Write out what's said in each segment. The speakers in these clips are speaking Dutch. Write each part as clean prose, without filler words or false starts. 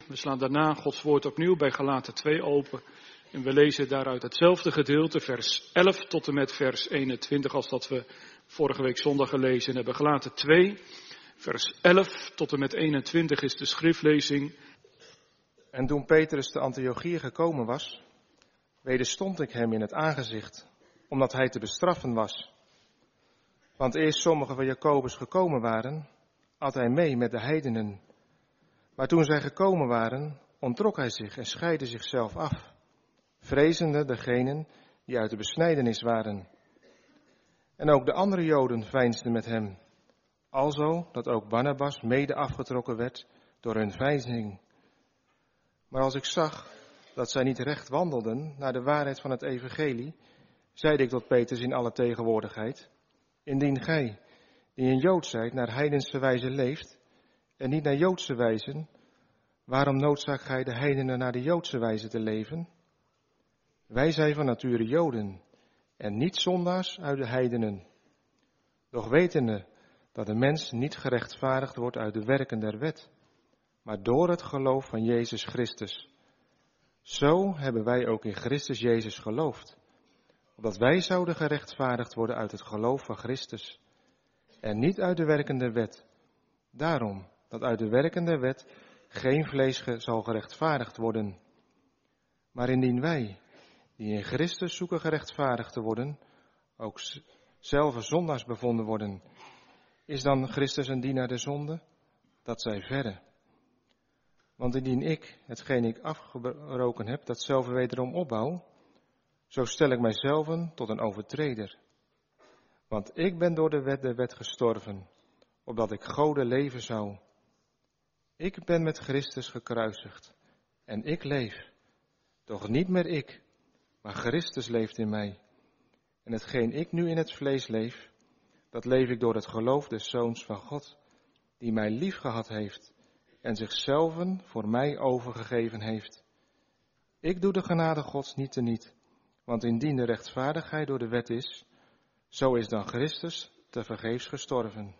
We slaan daarna Gods woord opnieuw bij Galaten 2 open. En we lezen daaruit hetzelfde gedeelte, vers 11 tot en met vers 21, als dat we vorige week zondag gelezen hebben. Galaten 2, vers 11 tot en met 21 is de schriftlezing. En toen Petrus te Antiochië gekomen was, wederstond ik hem in het aangezicht, omdat hij te bestraffen was. Want eerst sommigen van Jacobus gekomen waren, at hij mee met de heidenen. Maar toen zij gekomen waren, onttrok hij zich en scheidde zichzelf af, vrezende degenen die uit de besnijdenis waren. En ook de andere Joden veinsden met hem, alzo dat ook Barnabas mede afgetrokken werd door hun veinzing. Maar als ik zag dat zij niet recht wandelden naar de waarheid van het evangelie, zeide ik tot Petrus in alle tegenwoordigheid: indien gij, die een Jood zijt, naar heidense wijze leeft, en niet naar Joodse wijzen, waarom noodzaakt gij de heidenen naar de Joodse wijze te leven? Wij zijn van nature Joden, en niet zondaars uit de heidenen. Doch wetende dat de mens niet gerechtvaardigd wordt uit de werken der wet, maar door het geloof van Jezus Christus. Zo hebben wij ook in Christus Jezus geloofd, opdat wij zouden gerechtvaardigd worden uit het geloof van Christus, en niet uit de werken der wet. Daarom dat uit de werken der wet geen vlees zal gerechtvaardigd worden. Maar indien wij, die in Christus zoeken gerechtvaardigd te worden, ook zelf zondaars bevonden worden, is dan Christus een dienaar der zonde? Dat zij verre. Want indien ik, hetgeen ik afgebroken heb, dat zelf wederom opbouw, zo stel ik mijzelf tot een overtreder. Want ik ben door de wet der wet gestorven, opdat ik Gode leven zou. Ik ben met Christus gekruisigd, en ik leef, doch niet meer ik, maar Christus leeft in mij. En hetgeen ik nu in het vlees leef, dat leef ik door het geloof des Zoons van God, die mij lief gehad heeft en zichzelf voor mij overgegeven heeft. Ik doe de genade Gods niet teniet, want indien de rechtvaardigheid door de wet is, zo is dan Christus tevergeefs gestorven.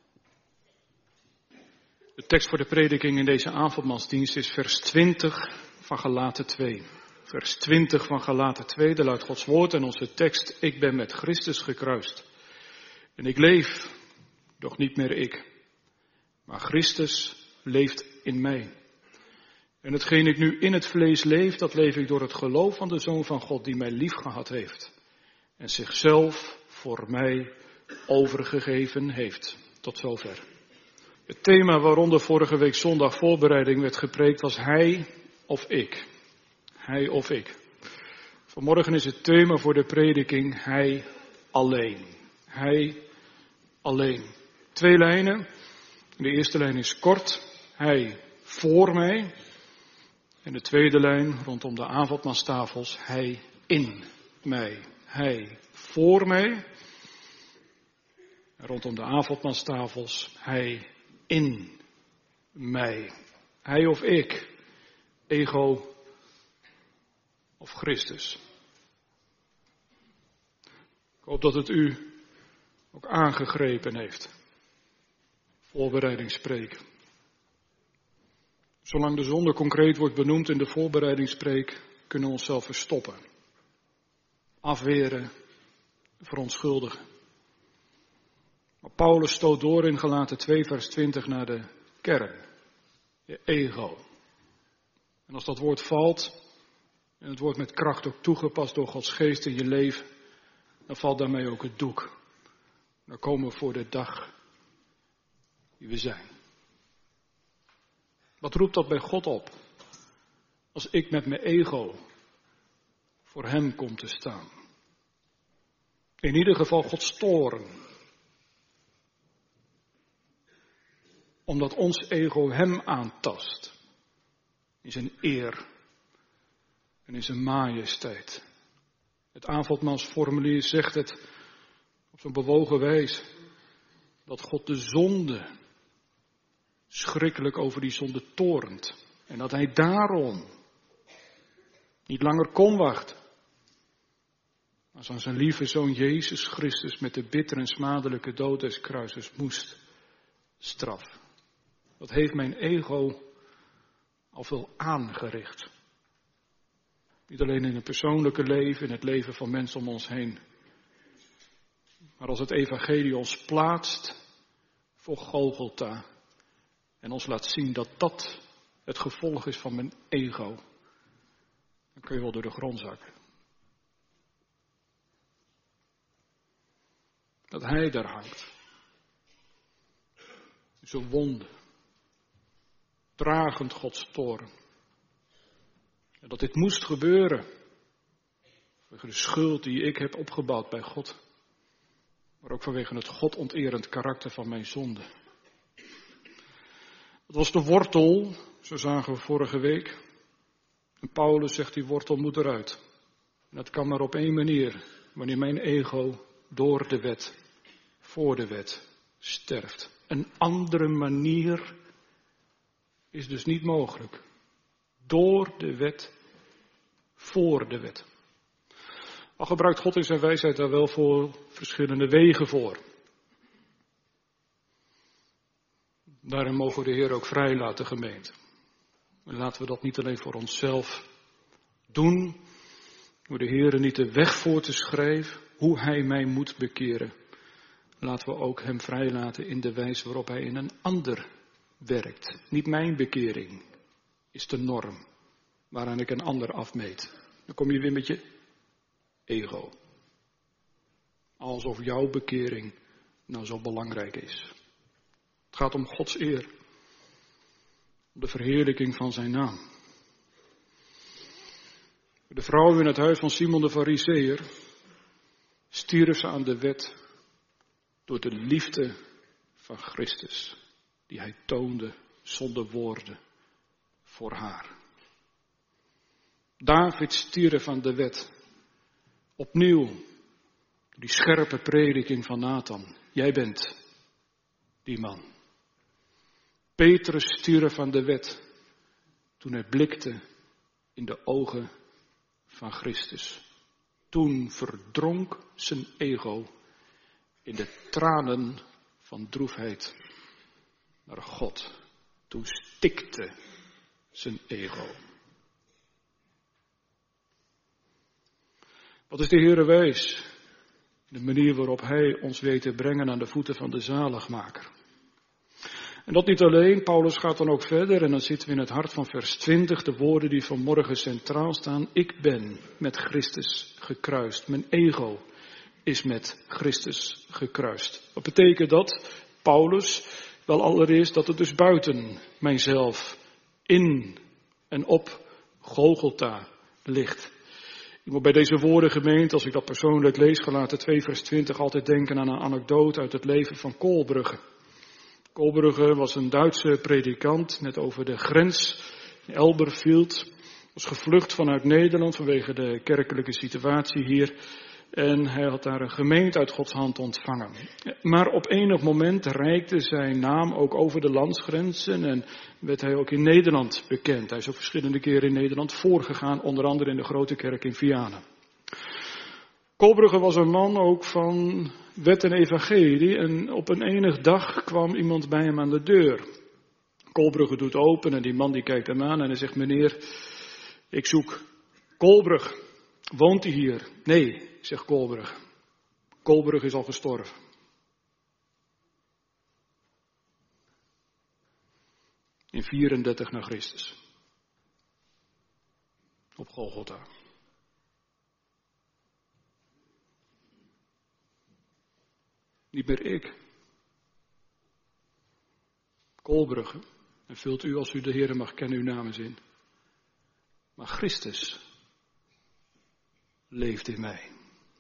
De tekst voor de prediking in deze avondmaalsdienst is vers 20 van Galaten 2. Vers 20 van Galaten 2, daar luidt Gods woord en onze tekst: ik ben met Christus gekruist. En ik leef, doch niet meer ik, maar Christus leeft in mij. En hetgeen ik nu in het vlees leef, dat leef ik door het geloof van de Zoon van God die mij lief gehad heeft. En zichzelf voor mij overgegeven heeft. Tot zover. Het thema waaronder vorige week zondag voorbereiding werd gepreekt was hij of ik. Hij of ik. Vanmorgen is het thema voor de prediking hij alleen. Hij alleen. 2 lijnen. De eerste lijn is kort. Hij voor mij. En de tweede lijn rondom de avondmaalstafels. Hij in mij. Hij voor mij. En rondom de avondmaalstafels. Hij in mij. Hij of ik. Ego of Christus. Ik hoop dat het u ook aangegrepen heeft. Voorbereidingspreek. Zolang de zonde concreet wordt benoemd in de voorbereidingspreek, kunnen we onszelf verstoppen. Afweren, verontschuldigen. Maar Paulus stoot door in Galaten 2 vers 20 naar de kern. Je ego. En als dat woord valt, en het wordt met kracht ook toegepast door Gods geest in je leven, dan valt daarmee ook het doek. Dan komen we voor de dag die we zijn. Wat roept dat bij God op? Als ik met mijn ego voor hem kom te staan. In ieder geval Gods toorn. Omdat ons ego hem aantast. In zijn eer. En in zijn majesteit. Het avondmaalsformulier zegt het op zo'n bewogen wijze. Dat God de zonde schrikkelijk over die zonde torent. En dat hij daarom niet langer kon wachten. Maar aan zijn lieve zoon Jezus Christus met de bittere en smadelijke dood des kruises moest straffen. Wat heeft mijn ego al veel aangericht. Niet alleen in het persoonlijke leven, in het leven van mensen om ons heen. Maar als het evangelie ons plaatst voor Golgotha en ons laat zien dat dat het gevolg is van mijn ego, dan kun je wel door de grond zakken. Dat hij daar hangt. Zijn wonde. Dragend Gods toorn. En dat dit moest gebeuren. Vanwege de schuld die ik heb opgebouwd bij God. Maar ook vanwege het godonterend karakter van mijn zonde. Dat was de wortel, zo zagen we vorige week. En Paulus zegt die wortel moet eruit. En dat kan maar op één manier. Wanneer mijn ego door de wet, voor de wet, sterft. Een andere manier is dus niet mogelijk. Door de wet, voor de wet. Al gebruikt God in zijn wijsheid daar wel voor verschillende wegen voor. Daarin mogen we de Heer ook vrij laten, gemeente. En laten we dat niet alleen voor onszelf doen, door de Heer niet de weg voor te schrijven, hoe Hij mij moet bekeren. Laten we ook Hem vrijlaten in de wijze waarop Hij in een ander werkt. Niet mijn bekering is de norm waaraan ik een ander afmeet. Dan kom je weer met je ego. Alsof jouw bekering nou zo belangrijk is. Het gaat om Gods eer. Om de verheerlijking van zijn naam. De vrouw in het huis van Simon de Farizeeër stierf ze aan de wet door de liefde van Christus, die hij toonde zonder woorden voor haar. David stierf aan de wet. Opnieuw, die scherpe prediking van Nathan. Jij bent die man. Petrus stierf aan de wet toen hij blikte in de ogen van Christus. Toen verdronk zijn ego in de tranen van droefheid naar God. Toen stikte zijn ego. Wat is de Heere wijs? De manier waarop Hij ons weet te brengen aan de voeten van de zaligmaker. En dat niet alleen, Paulus gaat dan ook verder en dan zitten we in het hart van vers 20, de woorden die vanmorgen centraal staan. Ik ben met Christus gekruist. Mijn ego is met Christus gekruist. Wat betekent dat? Paulus, wel allereerst dat het dus buiten mijzelf, in en op Golgotha ligt. Ik moet bij deze woorden, gemeente, als ik dat persoonlijk lees, Galaten 2 vers 20, altijd denken aan een anekdote uit het leven van Kolbrugge. Kolbrugge was een Duitse predikant, net over de grens in Elberfeld. Was gevlucht vanuit Nederland vanwege de kerkelijke situatie hier. En hij had daar een gemeente uit Gods hand ontvangen. Maar op enig moment reikte zijn naam ook over de landsgrenzen en werd hij ook in Nederland bekend. Hij is ook verschillende keren in Nederland voorgegaan, onder andere in de grote kerk in Vianen. Kolbrugge was een man ook van wet en evangelie en op een enig dag kwam iemand bij hem aan de deur. Kolbrugge doet open en die man die kijkt hem aan en hij zegt: meneer, ik zoek Kolbrugge. Woont hij hier? Nee, zegt Kolbrugge. Kolbrugge is al gestorven. In 34 na Christus. Op Golgotha. Niet meer ik. Kolbrugge. En vult u, als u de Heere mag kennen, uw naam eens in. Maar Christus leeft in mij.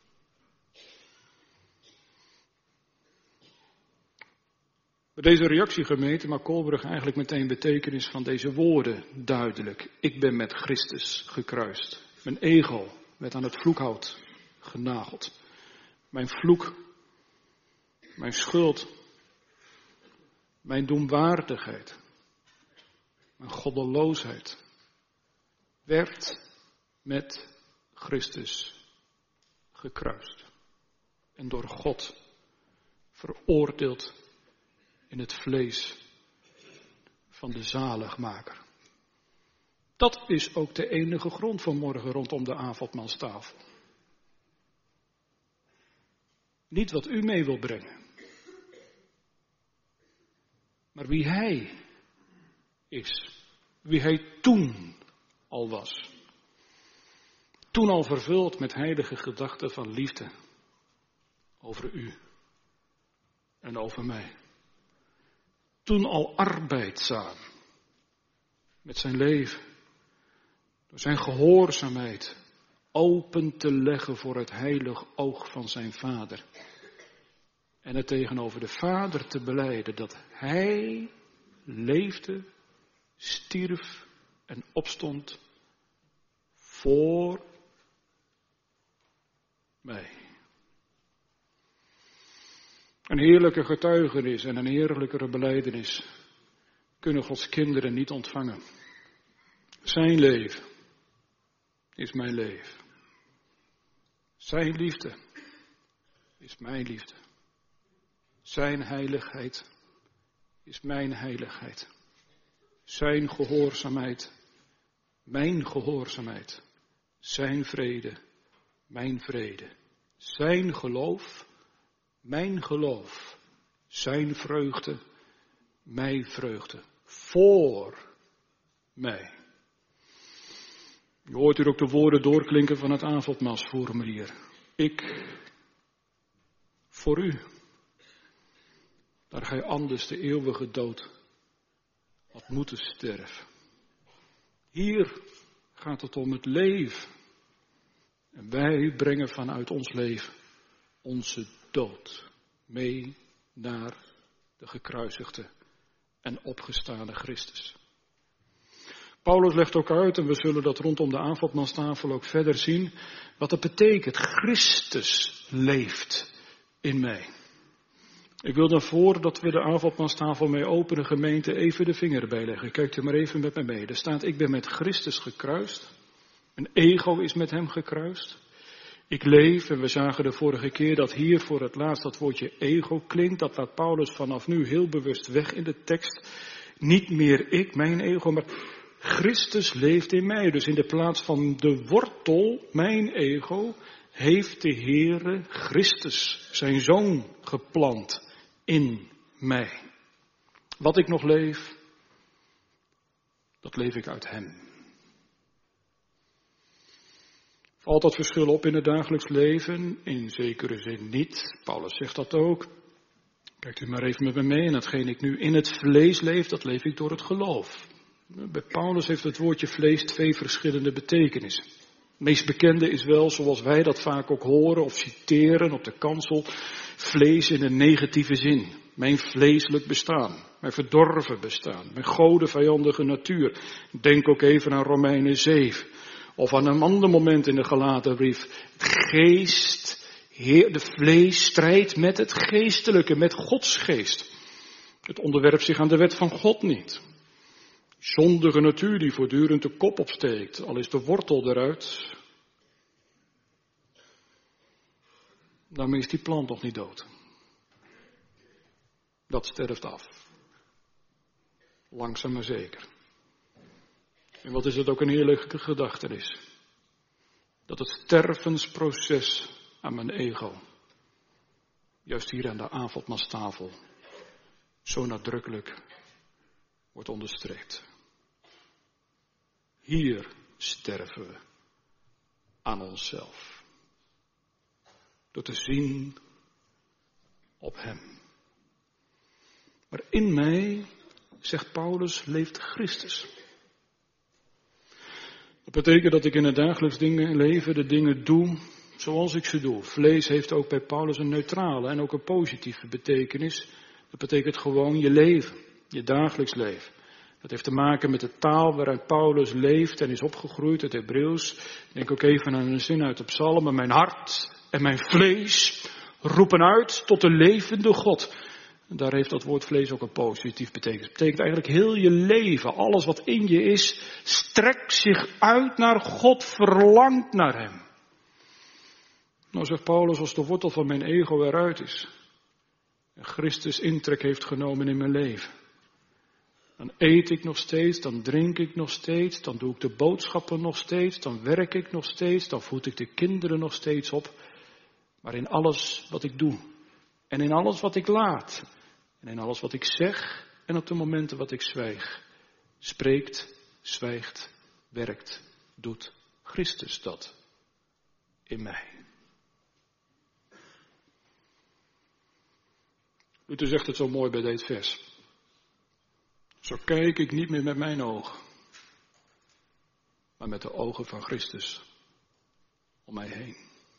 Bij deze reactie, gemeente, maakt Kolbrugge eigenlijk meteen betekenis van deze woorden duidelijk. Ik ben met Christus gekruist. Mijn ego werd aan het vloekhout genageld. Mijn vloek, mijn schuld, mijn doemwaardigheid, mijn goddeloosheid werd met Christus gekruist. En door God veroordeeld in het vlees van de zaligmaker. Dat is ook de enige grond van morgen rondom de avondmaalstafel. Niet wat u mee wil brengen, maar wie hij is. Wie hij toen al was. Toen al vervuld met heilige gedachten van liefde over u en over mij. Toen al arbeidzaam met zijn leven, door zijn gehoorzaamheid open te leggen voor het heilig oog van zijn Vader. En het tegenover de Vader te belijden dat hij leefde, stierf en opstond voor mij. Een heerlijke getuigenis en een heerlijkere belijdenis kunnen Gods kinderen niet ontvangen. Zijn leven is mijn leven. Zijn liefde is mijn liefde. Zijn heiligheid is mijn heiligheid. Zijn gehoorzaamheid, mijn gehoorzaamheid. Zijn vrede, mijn vrede. Zijn geloof, mijn geloof. Zijn vreugde, mijn vreugde. Voor mij. Je hoort hier ook de woorden doorklinken van het avondmaalsformulier. Ik voor u. Daar gij anders de eeuwige dood had moeten sterven. Hier gaat het om het leven. En wij brengen vanuit ons leven onze dood mee naar de gekruisigde en opgestane Christus. Paulus legt ook uit, en we zullen dat rondom de avondmaalstafel ook verder zien, wat het betekent. Christus leeft in mij. Ik wil daarvoor dat we de avondmaalstafel mee openen, gemeente, even de vinger erbij leggen. Kijkt u maar even met mij mee. Er staat, ik ben met Christus gekruist. Mijn ego is met hem gekruist. Ik leef, en we zagen de vorige keer dat hier voor het laatst dat woordje ego klinkt. Dat laat Paulus vanaf nu heel bewust weg in de tekst. Niet meer ik, mijn ego, maar Christus leeft in mij. Dus in de plaats van de wortel, mijn ego, heeft de Heere Christus, zijn Zoon, geplant in mij. Wat ik nog leef, dat leef ik uit hem. Valt dat verschil op in het dagelijks leven? In zekere zin niet. Paulus zegt dat ook. Kijkt u maar even met me mee. En datgene ik nu in het vlees leef, dat leef ik door het geloof. Bij Paulus heeft het woordje vlees 2 verschillende betekenissen. Het meest bekende is wel, zoals wij dat vaak ook horen of citeren op de kansel, vlees in een negatieve zin. Mijn vleeselijk bestaan, mijn verdorven bestaan, mijn godenvijandige natuur. Denk ook even aan Romeinen 7. Of aan een ander moment in de Galatenbrief. De vlees strijdt met het geestelijke, met Gods geest. Het onderwerpt zich aan de wet van God niet. Zondige natuur die voortdurend de kop opsteekt, al is de wortel eruit. Daarmee is die plant nog niet dood. Dat sterft af. Langzaam maar zeker. En wat is het ook een heerlijke gedachtenis. Dat het stervensproces aan mijn ego, juist hier aan de avondmaalstafel, zo nadrukkelijk wordt onderstreept. Hier sterven we aan onszelf. Door te zien op hem. Maar in mij, zegt Paulus, leeft Christus. Dat betekent dat ik in het dagelijks leven de dingen doe zoals ik ze doe. Vlees heeft ook bij Paulus een neutrale en ook een positieve betekenis. Dat betekent gewoon je leven, je dagelijks leven. Dat heeft te maken met de taal waaruit Paulus leeft en is opgegroeid, het Hebreeuws. Denk ook even aan een zin uit de psalmen. Mijn hart en mijn vlees roepen uit tot de levende God. En daar heeft dat woord vlees ook een positief betekenis. Het betekent eigenlijk heel je leven, alles wat in je is, strekt zich uit naar God, verlangt naar hem. Nou zegt Paulus, als de wortel van mijn ego eruit is en Christus intrek heeft genomen in mijn leven, Dan eet ik nog steeds, dan drink ik nog steeds, dan doe ik de boodschappen nog steeds, dan werk ik nog steeds, dan voed ik de kinderen nog steeds op. Maar in alles wat ik doe en in alles wat ik laat en in alles wat ik zeg en op de momenten wat ik zwijg, spreekt, zwijgt, werkt, doet Christus dat in mij. Luther zegt het zo mooi bij dit vers. Zo kijk ik niet meer met mijn ogen, maar met de ogen van Christus om mij heen.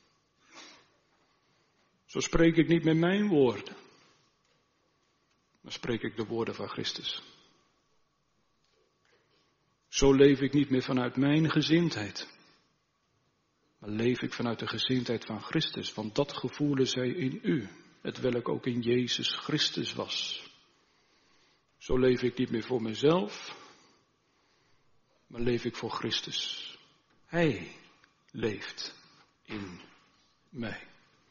Zo spreek ik niet met mijn woorden, maar spreek ik de woorden van Christus. Zo leef ik niet meer vanuit mijn gezindheid, maar leef ik vanuit de gezindheid van Christus, want dat gevoelen zij in u, hetwelk ook in Jezus Christus was. Zo leef ik niet meer voor mezelf, maar leef ik voor Christus. Hij leeft in mij.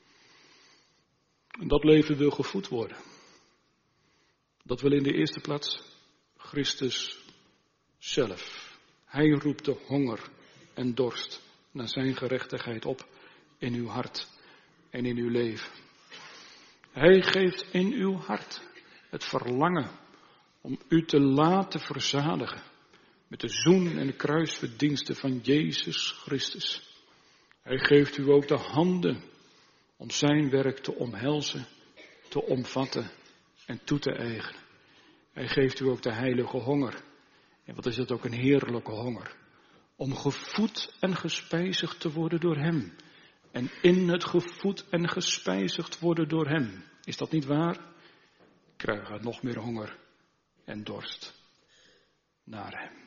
En dat leven wil gevoed worden. Dat wil in de eerste plaats Christus zelf. Hij roept de honger en dorst naar zijn gerechtigheid op in uw hart en in uw leven. Hij geeft in uw hart het verlangen om u te laten verzadigen met de zoen en de kruisverdiensten van Jezus Christus. Hij geeft u ook de handen om zijn werk te omhelzen, te omvatten en toe te eigenen. Hij geeft u ook de heilige honger. En wat is dat ook een heerlijke honger. Om gevoed en gespijzigd te worden door hem. En in het gevoed en gespijzigd worden door hem. Is dat niet waar? Krijgen we nog meer honger en dorst naar hem.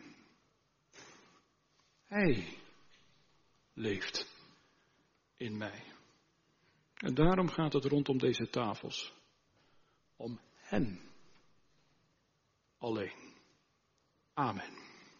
Hij leeft in mij. En daarom gaat het rondom deze tafels om hem alleen. Amen.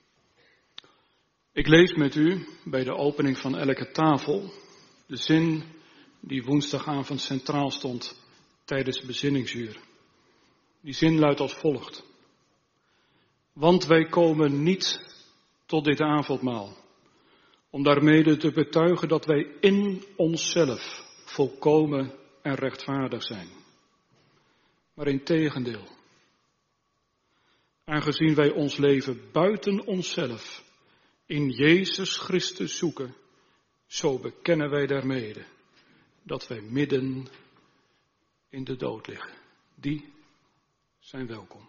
Ik lees met u bij de opening van elke tafel de zin die woensdagavond centraal stond tijdens het bezinningsuur. Die zin luidt als volgt. Want wij komen niet tot dit avondmaal om daarmede te betuigen dat wij in onszelf volkomen en rechtvaardig zijn. Maar integendeel, aangezien wij ons leven buiten onszelf in Jezus Christus zoeken, zo bekennen wij daarmede dat wij midden in de dood liggen. Die zijn welkom.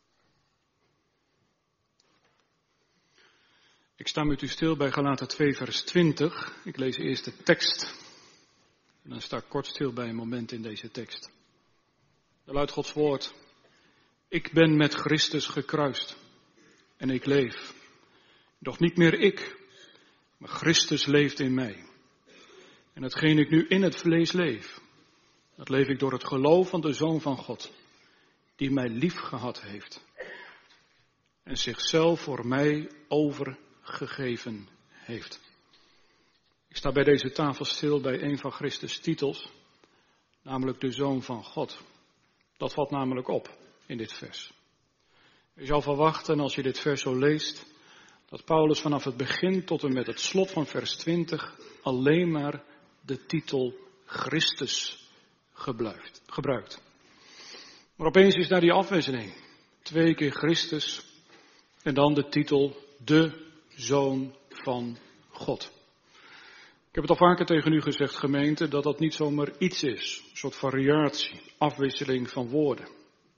Ik sta met u stil bij Galaten 2 vers 20. Ik lees eerst de tekst. En dan sta ik kort stil bij een moment in deze tekst. Daar luidt Gods woord. Ik ben met Christus gekruist. En ik leef. Doch niet meer ik, maar Christus leeft in mij. En hetgeen ik nu in het vlees leef, dat leef ik door het geloof van de Zoon van God, die mij lief gehad heeft. En zichzelf voor mij overgegeven heeft. Ik sta bij deze tafel stil bij een van Christus' titels, namelijk de Zoon van God. Dat valt namelijk op in dit vers. Je zou verwachten, als je dit vers zo leest, dat Paulus vanaf het begin tot en met het slot van vers 20 alleen maar de titel Christus gebruikt. Maar opeens is daar die afwisseling. 2 keer Christus en dan de titel de Zoon van God. Ik heb het al vaker tegen u gezegd, gemeente, dat dat niet zomaar iets is. Een soort variatie, afwisseling van woorden.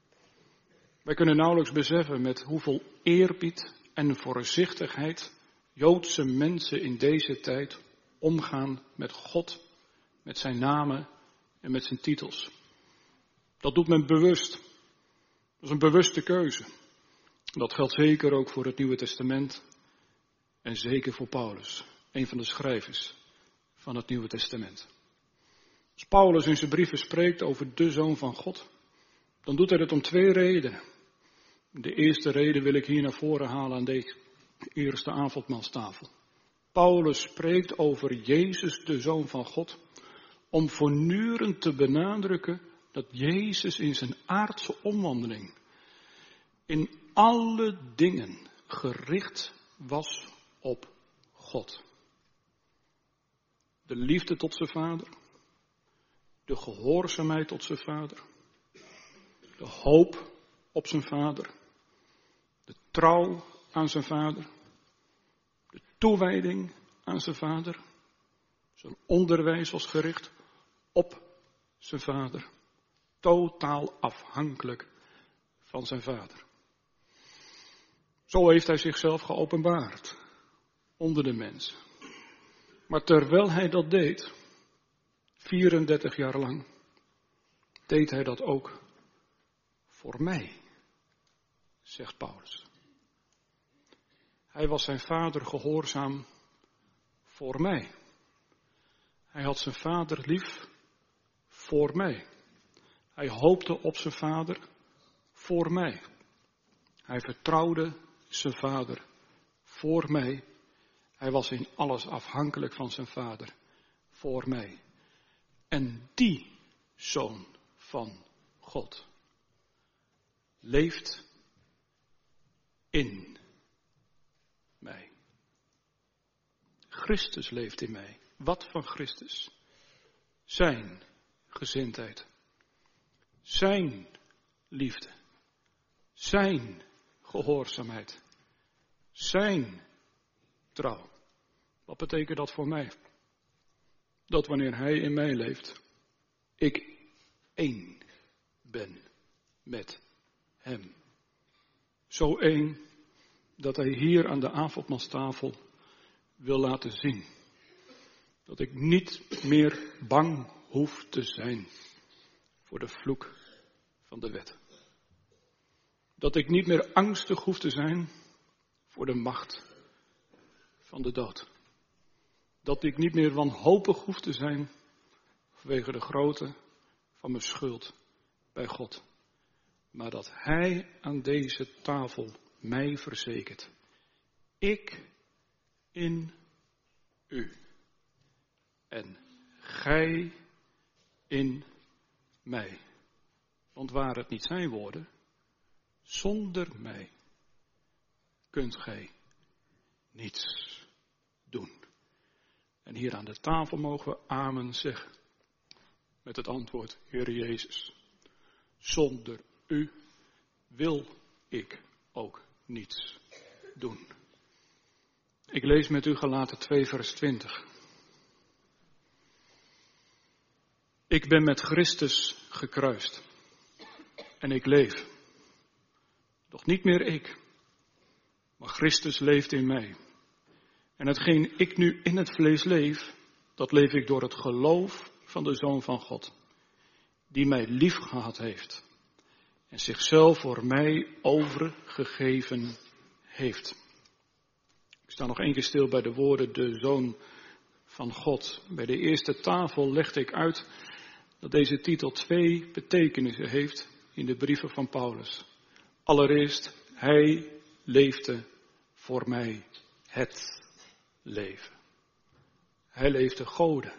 Wij kunnen nauwelijks beseffen met hoeveel eerbied en voorzichtigheid Joodse mensen in deze tijd omgaan met God, met zijn namen en met zijn titels. Dat doet men bewust. Dat is een bewuste keuze. Dat geldt zeker ook voor het Nieuwe Testament en zeker voor Paulus, een van de schrijvers van het Nieuwe Testament. Als Paulus in zijn brieven spreekt over de Zoon van God, dan doet hij het om 2 redenen. De eerste reden wil ik hier naar voren halen aan deze eerste avondmaalstafel. Paulus spreekt over Jezus, de Zoon van God, om voortdurend te benadrukken dat Jezus in zijn aardse omwandeling in alle dingen gericht was op God. De liefde tot zijn vader, de gehoorzaamheid tot zijn vader, de hoop op zijn vader, de trouw aan zijn vader, de toewijding aan zijn vader. Zijn onderwijs was gericht op zijn vader. Totaal afhankelijk van zijn vader. Zo heeft hij zichzelf geopenbaard onder de mensen. Maar terwijl hij dat deed, 34 jaar lang, deed hij dat ook voor mij, zegt Paulus. Hij was zijn vader gehoorzaam voor mij. Hij had zijn vader lief voor mij. Hij hoopte op zijn vader voor mij. Hij vertrouwde zijn vader voor mij. Hij was in alles afhankelijk van zijn vader voor mij. En die Zoon van God leeft in mij. Christus leeft in mij. Wat van Christus? Zijn gezindheid. Zijn liefde. Zijn gehoorzaamheid. Zijn trouw. Wat betekent dat voor mij? Dat wanneer hij in mij leeft, ik één ben met hem. Zo één dat hij hier aan de avondmaalstafel wil laten zien. Dat ik niet meer bang hoef te zijn voor de vloek van de wet. Dat ik niet meer angstig hoef te zijn voor de macht van de dood. Dat ik niet meer wanhopig hoef te zijn vanwege de grootte van mijn schuld bij God. Maar dat hij aan deze tafel mij verzekert. Ik in u. En gij in mij. Want waar het niet zijn woorden, zonder mij kunt gij niets doen. En hier aan de tafel mogen we amen zeggen. Met het antwoord, Heer Jezus. Zonder u wil ik ook niets doen. Ik lees met u Galaten 2 vers 20. Ik ben met Christus gekruist. En ik leef. Doch niet meer ik. Maar Christus leeft in mij. En hetgeen ik nu in het vlees leef, dat leef ik door het geloof van de Zoon van God. Die mij lief gehad heeft. En zichzelf voor mij overgegeven heeft. Ik sta nog één keer stil bij de woorden de Zoon van God. Bij de eerste tafel legde ik uit dat deze titel 2 betekenissen heeft in de brieven van Paulus. Allereerst, hij leefde voor mij het leven. Hij leefde Gode.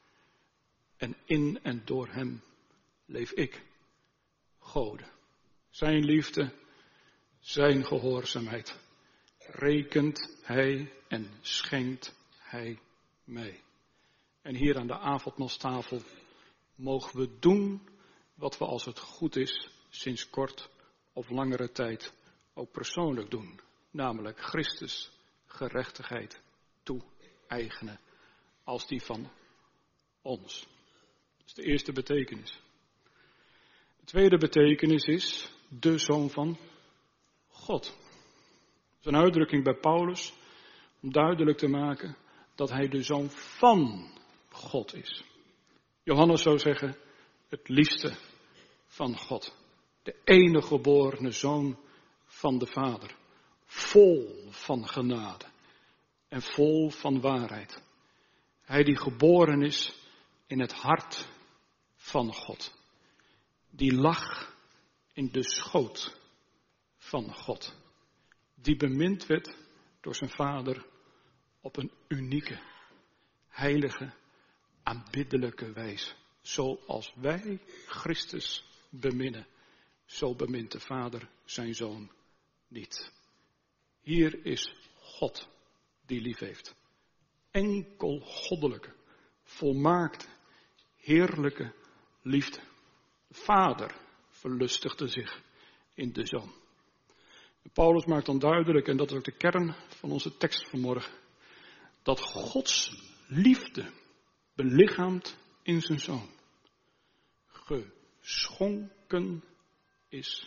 En in en door hem leef ik Gode. Zijn liefde, zijn gehoorzaamheid rekent hij en schenkt hij mij. En hier aan de avondmaalstafel mogen we doen wat we als het goed is sinds kort of langere tijd ook persoonlijk doen. Namelijk Christus gerechtigheid toe-eigenen als die van ons. Dat is de eerste betekenis. De tweede betekenis is de Zoon van God. Dat is een uitdrukking bij Paulus om duidelijk te maken dat hij de Zoon van God is. Johannes zou zeggen, het liefste van God. De enige geborene Zoon van de Vader. Vol van genade en vol van waarheid. Hij die geboren is in het hart van God. Die lag in de schoot van God. Die bemind werd door zijn Vader op een unieke, heilige, aanbiddelijke wijze. Zoals wij Christus beminnen, zo bemint de Vader zijn Zoon niet. Hier is God die lief heeft. Enkel goddelijke, volmaakte, heerlijke liefde. De Vader verlustigde zich in de Zoon. En Paulus maakt dan duidelijk, en dat is ook de kern van onze tekst vanmorgen, dat Gods liefde belichaamd in zijn Zoon geschonken is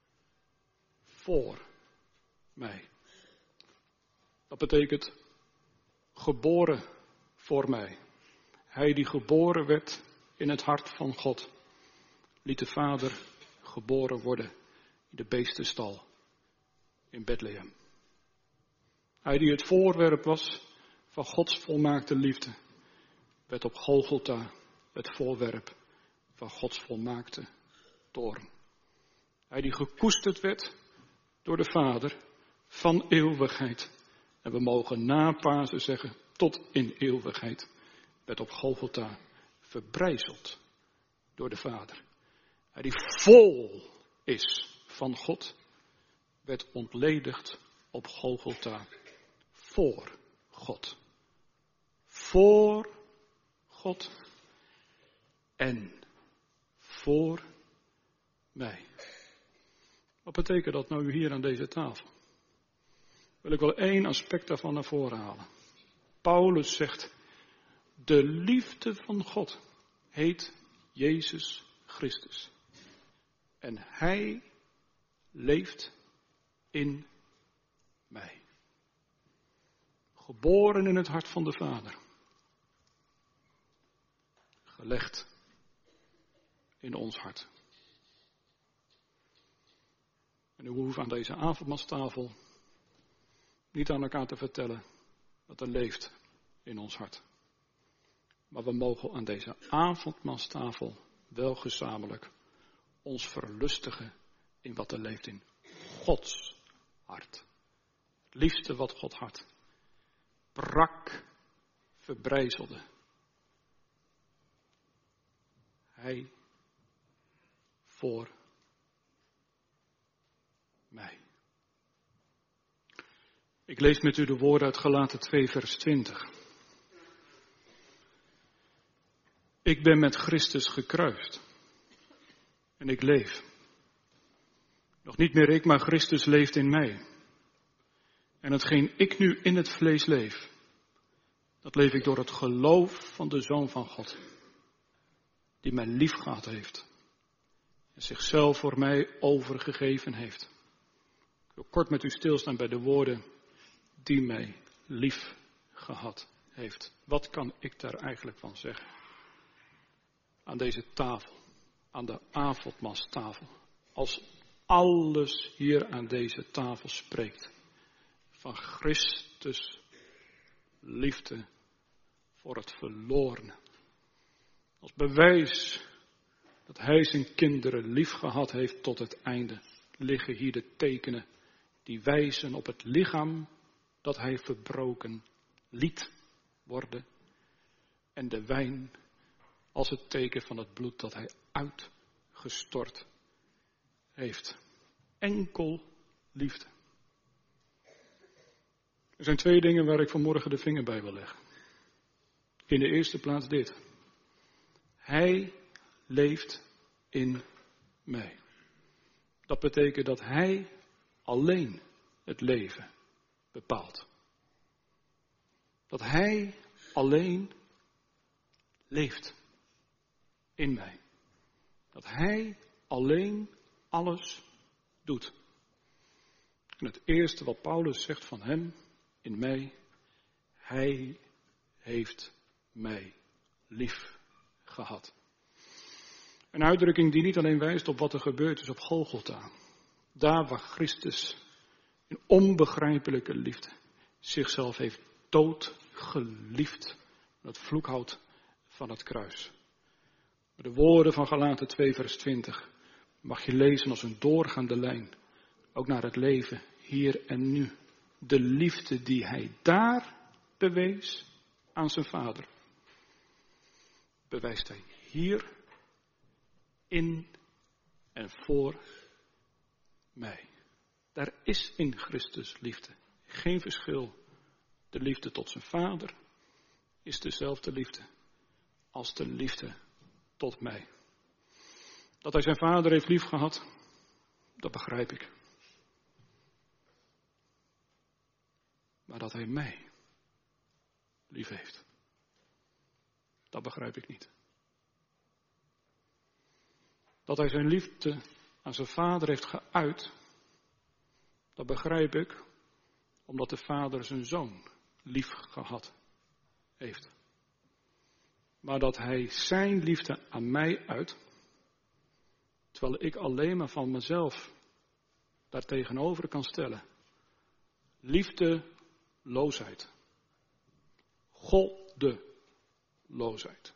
voor mij. Dat betekent geboren voor mij. Hij die geboren werd in het hart van God, liet de Vader geboren worden in de beestenstal in Bethlehem. Hij die het voorwerp was van Gods volmaakte liefde, werd op Golgotha het voorwerp van Gods volmaakte toorn. Hij die gekoesterd werd door de Vader van eeuwigheid. En we mogen na Pasen zeggen, tot in eeuwigheid, werd op Golgotha verbrijzeld door de Vader. Hij die vol is van God, werd ontledigd op Golgotha voor God. Voor God en voor mij. Wat betekent dat nou hier aan deze tafel? Wil ik wel één aspect daarvan naar voren halen. Paulus zegt, de liefde van God heet Jezus Christus. En Hij leeft in mij. Geboren in het hart van de Vader. Gelegd in ons hart. En we hoeven aan deze avondmaalstafel niet aan elkaar te vertellen wat er leeft in ons hart. Maar we mogen aan deze avondmaalstafel wel gezamenlijk ons verlustigen in wat er leeft in Gods hart. Het liefste wat God hart brak, verbrijzelde. Hij voor mij. Ik lees met u de woorden uit Galaten 2 vers 20. Ik ben met Christus gekruist. En ik leef. Nog niet meer ik, maar Christus leeft in mij. En hetgeen ik nu in het vlees leef, dat leef ik door het geloof van de Zoon van God. Die mij lief gehad heeft. En zichzelf voor mij overgegeven heeft. Ik wil kort met u stilstaan bij de woorden, die mij lief gehad heeft. Wat kan ik daar eigenlijk van zeggen? Aan deze tafel, aan de avondmaalstafel. Als alles hier aan deze tafel spreekt. Van Christus liefde voor het verlorene. Als bewijs dat hij zijn kinderen lief gehad heeft tot het einde, liggen hier de tekenen die wijzen op het lichaam dat hij verbroken liet worden. En de wijn als het teken van het bloed dat hij uitgestort heeft. Enkel liefde. Er zijn twee dingen waar ik vanmorgen de vinger bij wil leggen. In de eerste plaats dit. Hij leeft in mij. Dat betekent dat hij alleen het leven bepaalt. Dat hij alleen leeft in mij. Dat hij alleen alles doet. En het eerste wat Paulus zegt van hem in mij, hij heeft mij lief gehad. Een uitdrukking die niet alleen wijst op wat er gebeurd is op Golgotha. Daar waar Christus in onbegrijpelijke liefde zichzelf heeft doodgeliefd. Het vloekhout van het kruis. De woorden van Galaten 2 vers 20 mag je lezen als een doorgaande lijn. Ook naar het leven hier en nu. De liefde die hij daar bewees aan zijn Vader. Bewijst hij hier in en voor mij. Daar is in Christus liefde. Geen verschil. De liefde tot zijn vader is dezelfde liefde als de liefde tot mij. Dat hij zijn vader heeft liefgehad, dat begrijp ik. Maar dat hij mij lief heeft, dat begrijp ik niet. Dat hij zijn liefde aan zijn vader heeft geuit, dat begrijp ik, omdat de vader zijn zoon lief gehad heeft. Maar dat hij zijn liefde aan mij uit, terwijl ik alleen maar van mezelf daar tegenover kan stellen. Liefdeloosheid. Goddeloosheid.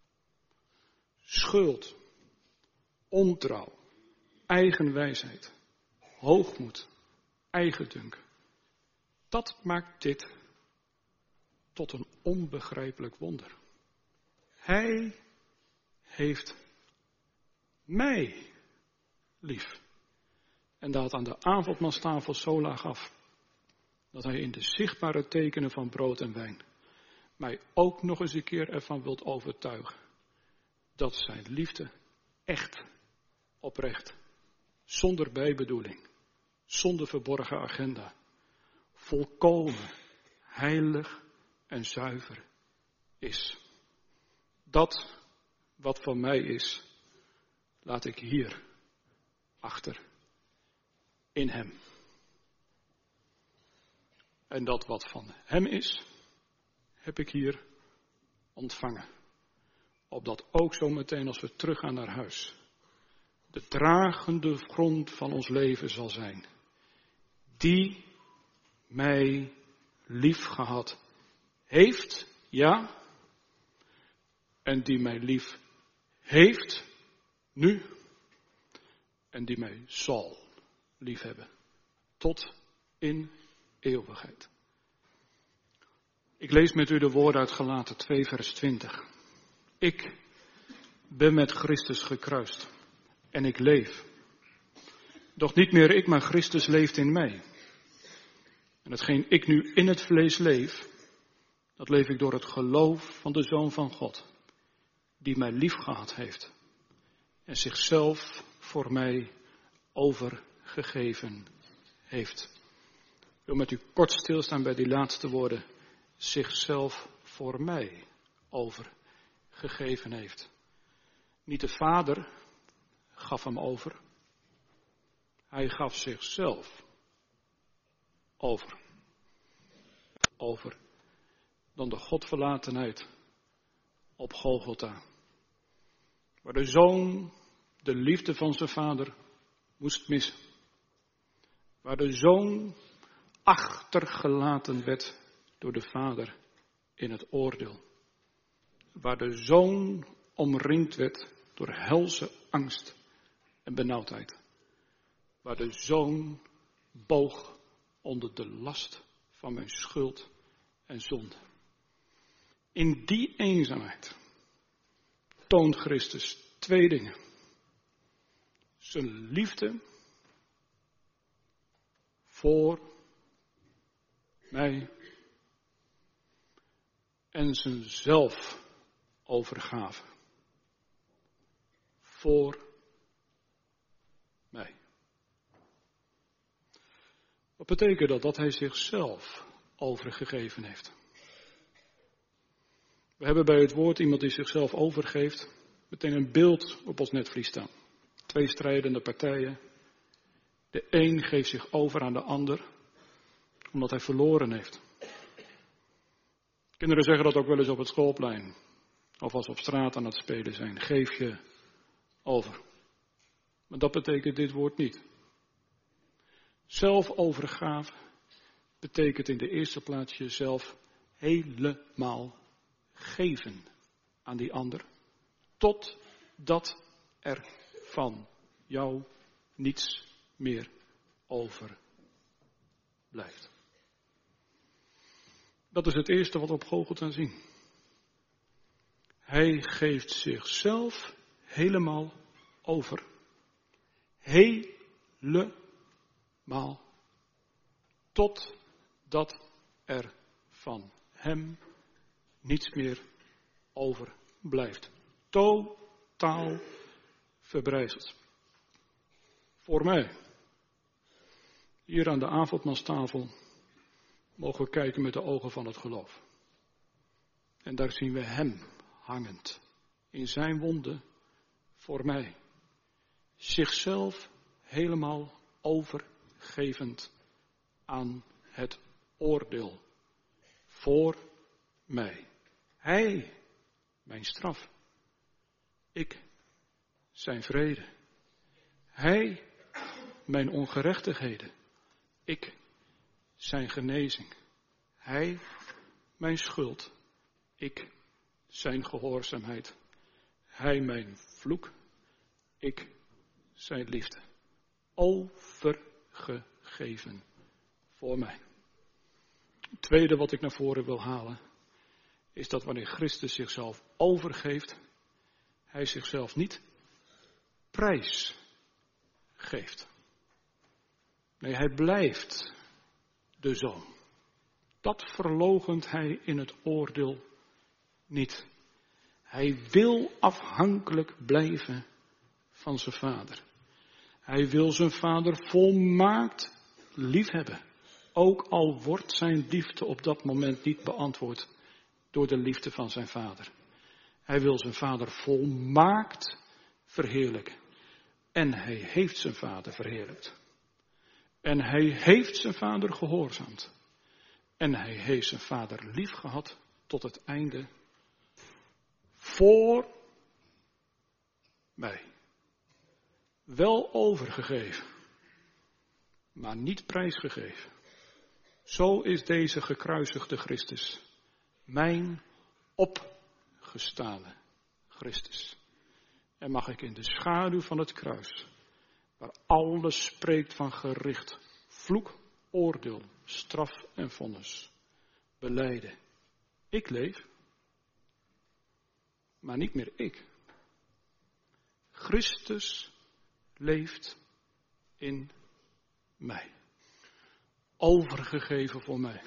Schuld. Ontrouw. Eigenwijsheid. Hoogmoed. Eigendunk. Dat maakt dit tot een onbegrijpelijk wonder. Hij heeft mij lief. En dat aan de avondmaalstafel zo laag af, dat hij in de zichtbare tekenen van brood en wijn mij ook nog eens een keer ervan wilt overtuigen dat zijn liefde echt, oprecht, zonder bijbedoeling, zonder verborgen agenda, volkomen, heilig en zuiver is. Dat wat van mij is, laat ik hier achter in hem. En dat wat van hem is, heb ik hier ontvangen. Opdat ook zo meteen als we teruggaan naar huis, de dragende grond van ons leven zal zijn. Die mij lief gehad heeft, ja, en die mij lief heeft nu, en die mij zal liefhebben, tot in eeuwigheid. Ik lees met u de woorden uit Galaten 2 vers 20. Ik ben met Christus gekruist en ik leef. Doch niet meer ik, maar Christus leeft in mij. En hetgeen ik nu in het vlees leef, dat leef ik door het geloof van de Zoon van God, die mij liefgehad heeft en zichzelf voor mij overgegeven heeft. Ik wil met u kort stilstaan bij die laatste woorden. Zichzelf voor mij overgegeven heeft. Niet de Vader gaf hem over. Hij gaf zichzelf over. Over dan de godverlatenheid op Golgotha. Waar de Zoon de liefde van zijn Vader moest missen. Waar de Zoon achtergelaten werd door de Vader in het oordeel. Waar de Zoon omringd werd door helse angst en benauwdheid. Waar de Zoon boog onder de last van mijn schuld en zonde. In die eenzaamheid toont Christus twee dingen. Zijn liefde voor mij en zijn zelfovergave voor mij. Wat betekent dat? Dat hij zichzelf overgegeven heeft. We hebben bij het woord iemand die zichzelf overgeeft meteen een beeld op ons netvlies staan. Twee strijdende partijen. De een geeft zich over aan de ander omdat hij verloren heeft. Kinderen zeggen dat ook wel eens op het schoolplein. Of als we op straat aan het spelen zijn. Geef je over. Maar dat betekent dit woord niet. Zelfovergave betekent in de eerste plaats jezelf helemaal geven aan die ander. Totdat er van jou niets meer over blijft. Dat is het eerste wat we op Golgotha zien. Hij geeft zichzelf helemaal over. Helemaal totdat er van hem niets meer overblijft. Totaal verbrijzeld. Voor mij, hier aan de avondmaalstafel, mogen we kijken met de ogen van het geloof. En daar zien we hem hangend, in zijn wonden, voor mij. Zichzelf helemaal overgevend aan het oordeel. Voor mij. Hij, mijn straf. Ik, zijn vrede. Hij, mijn ongerechtigheden. Ik, zijn genezing. Hij, mijn schuld. Ik, zijn gehoorzaamheid. Hij, mijn vloek. Ik, zijn liefde. Overgegeven voor mij. Het tweede wat ik naar voren wil halen, is dat wanneer Christus zichzelf overgeeft, hij zichzelf niet prijs geeft. Nee, hij blijft de zoon. Dat verloochent hij in het oordeel niet. Hij wil afhankelijk blijven van zijn vader. Hij wil zijn vader volmaakt liefhebben. Ook al wordt zijn liefde op dat moment niet beantwoord door de liefde van zijn vader. Hij wil zijn vader volmaakt verheerlijken. En hij heeft zijn vader verheerlijkt. En hij heeft zijn vader gehoorzaamd. En hij heeft zijn vader lief gehad tot het einde. Voor mij. Wel overgegeven. Maar niet prijsgegeven. Zo is deze gekruisigde Christus. Mijn opgestane Christus. En mag ik in de schaduw van het kruis, waar alles spreekt van gericht, vloek, oordeel, straf en vonnis, belijden. Ik leef, maar niet meer ik. Christus leeft in mij. Overgegeven voor mij.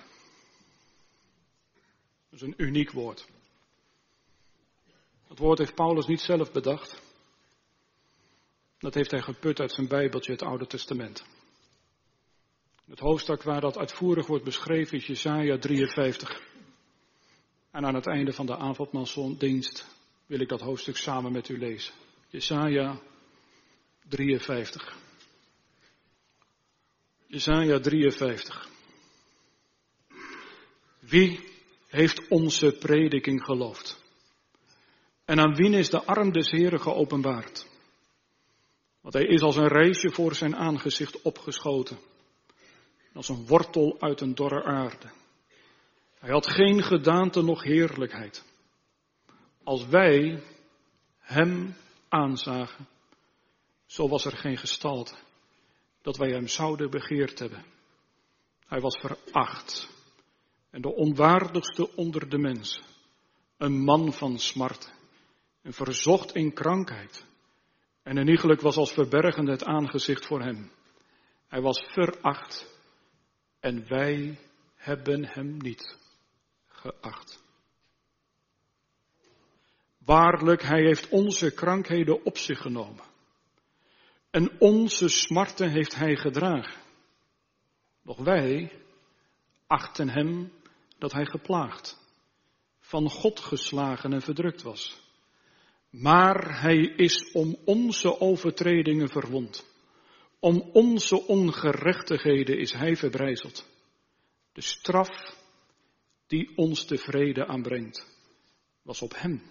Dat is een uniek woord. Dat woord heeft Paulus niet zelf bedacht. Dat heeft hij geput uit zijn Bijbeltje, het Oude Testament. Het hoofdstuk waar dat uitvoerig wordt beschreven is Jesaja 53. En aan het einde van de avondmaalsdienst wil ik dat hoofdstuk samen met u lezen. Jesaja 53. Jesaja 53. Wie heeft onze prediking geloofd? En aan wien is de arm des Heren geopenbaard? Want hij is als een reisje voor zijn aangezicht opgeschoten. Als een wortel uit een dorre aarde. Hij had geen gedaante noch heerlijkheid. Als wij hem aanzagen, zo was er geen gestalte dat wij hem zouden begeerd hebben. Hij was veracht en de onwaardigste onder de mensen. Een man van smart en verzocht in krankheid. En een iegelijk was als verbergende het aangezicht voor hem. Hij was veracht en wij hebben hem niet geacht. Waarlijk, hij heeft onze krankheden op zich genomen. En onze smarten heeft hij gedragen. Doch wij achten hem dat hij geplaagd, van God geslagen en verdrukt was. Maar hij is om onze overtredingen verwond. Om onze ongerechtigheden is hij verbrijzeld. De straf die ons de vrede aanbrengt, was op hem.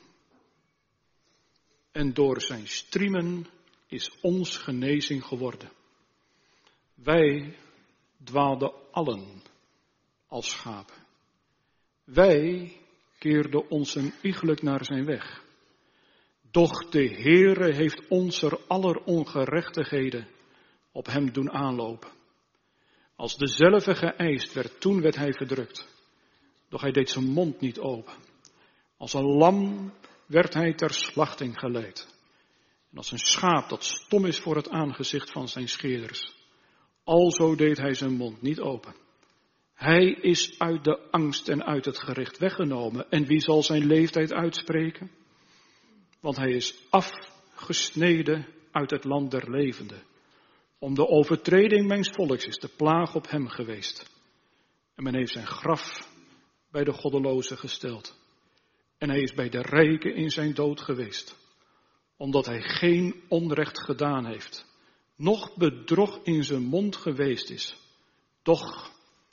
En door zijn striemen is ons genezing geworden. Wij dwaalden allen als schapen. Wij keerden ons een iegelijk naar zijn weg. Doch de Heere heeft onze aller ongerechtigheden op hem doen aanlopen. Als dezelfde geëist werd, toen werd hij verdrukt. Doch hij deed zijn mond niet open. Als een lam werd hij ter slachting geleid. En als een schaap dat stom is voor het aangezicht van zijn scheerders. Alzo deed hij zijn mond niet open. Hij is uit de angst en uit het gericht weggenomen. En wie zal zijn leeftijd uitspreken? Want hij is afgesneden uit het land der levenden. Om de overtreding mijns volks is de plaag op hem geweest. En men heeft zijn graf bij de goddelozen gesteld. En hij is bij de rijken in zijn dood geweest. Omdat hij geen onrecht gedaan heeft. Noch bedrog in zijn mond geweest is. Doch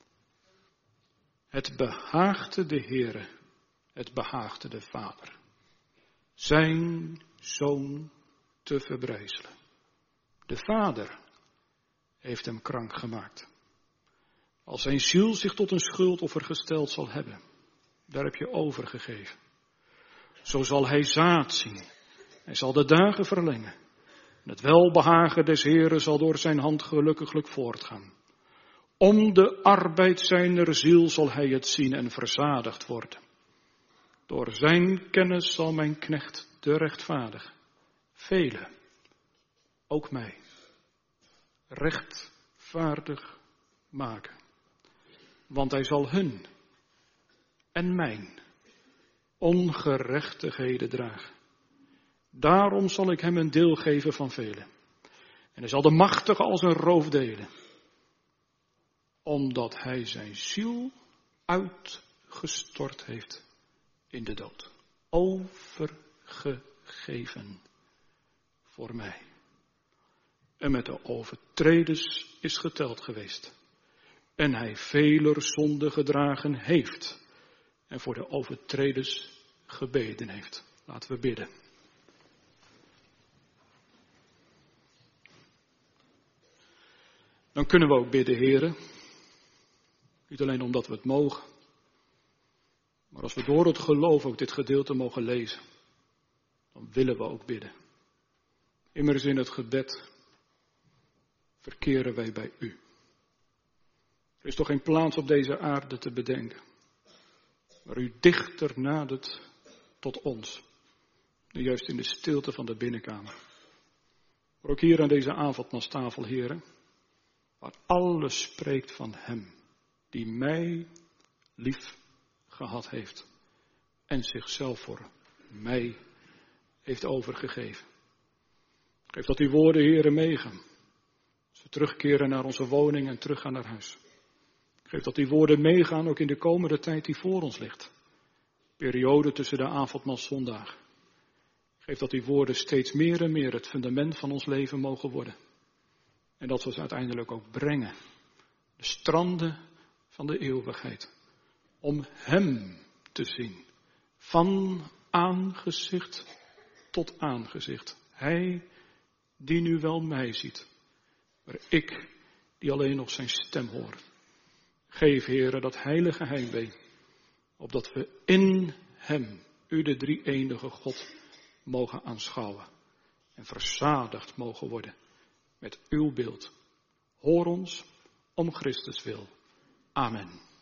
het behaagde de Heere, het behaagde de Vader, zijn zoon te verbrijzelen. De Vader heeft hem krank gemaakt. Als zijn ziel zich tot een schuldoffer gesteld zal hebben, daar heb je overgegeven. Zo zal hij zaad zien. Hij zal de dagen verlengen. En het welbehagen des Heeren zal door zijn hand gelukkiglijk voortgaan. Om de arbeid zijner ziel zal hij het zien en verzadigd worden. Door zijn kennis zal mijn knecht de rechtvaardige, velen, ook mij, rechtvaardig maken. Want hij zal hun en mijn ongerechtigheden dragen. Daarom zal ik hem een deel geven van velen. En hij zal de machtige als een roof delen. Omdat hij zijn ziel uitgestort heeft in de dood. Overgegeven voor mij. En met de overtreders is geteld geweest. En hij veler zonde gedragen heeft. En voor de overtreders gebeden heeft. Laten we bidden. Dan kunnen we ook bidden, Heere. Niet alleen omdat we het mogen. Maar als we door het geloof ook dit gedeelte mogen lezen. Dan willen we ook bidden. Immers in het gebed verkeren wij bij u. Er is toch geen plaats op deze aarde te bedenken. Waar u dichter nadert tot ons. Dan juist in de stilte van de binnenkamer. Maar ook hier aan deze avondmaalstafel, heren. Waar alles spreekt van hem. Die mij lief gehad heeft. En zichzelf voor mij heeft overgegeven. Geef dat die woorden, heren, meegaan. Als we terugkeren naar onze woning en teruggaan naar huis. Geef dat die woorden meegaan ook in de komende tijd die voor ons ligt. Periode tussen de avondmaalszondagen. Geef dat die woorden steeds meer en meer het fundament van ons leven mogen worden. En dat we ze uiteindelijk ook brengen. De stranden van de eeuwigheid. Om hem te zien. Van aangezicht tot aangezicht. Hij die nu wel mij ziet. Maar ik die alleen nog zijn stem hoor. Geef, Heere, dat heilige heimwee. Opdat we in hem, u de drie-enige God, mogen aanschouwen. En verzadigd mogen worden met uw beeld. Hoor ons om Christus wil. Amen.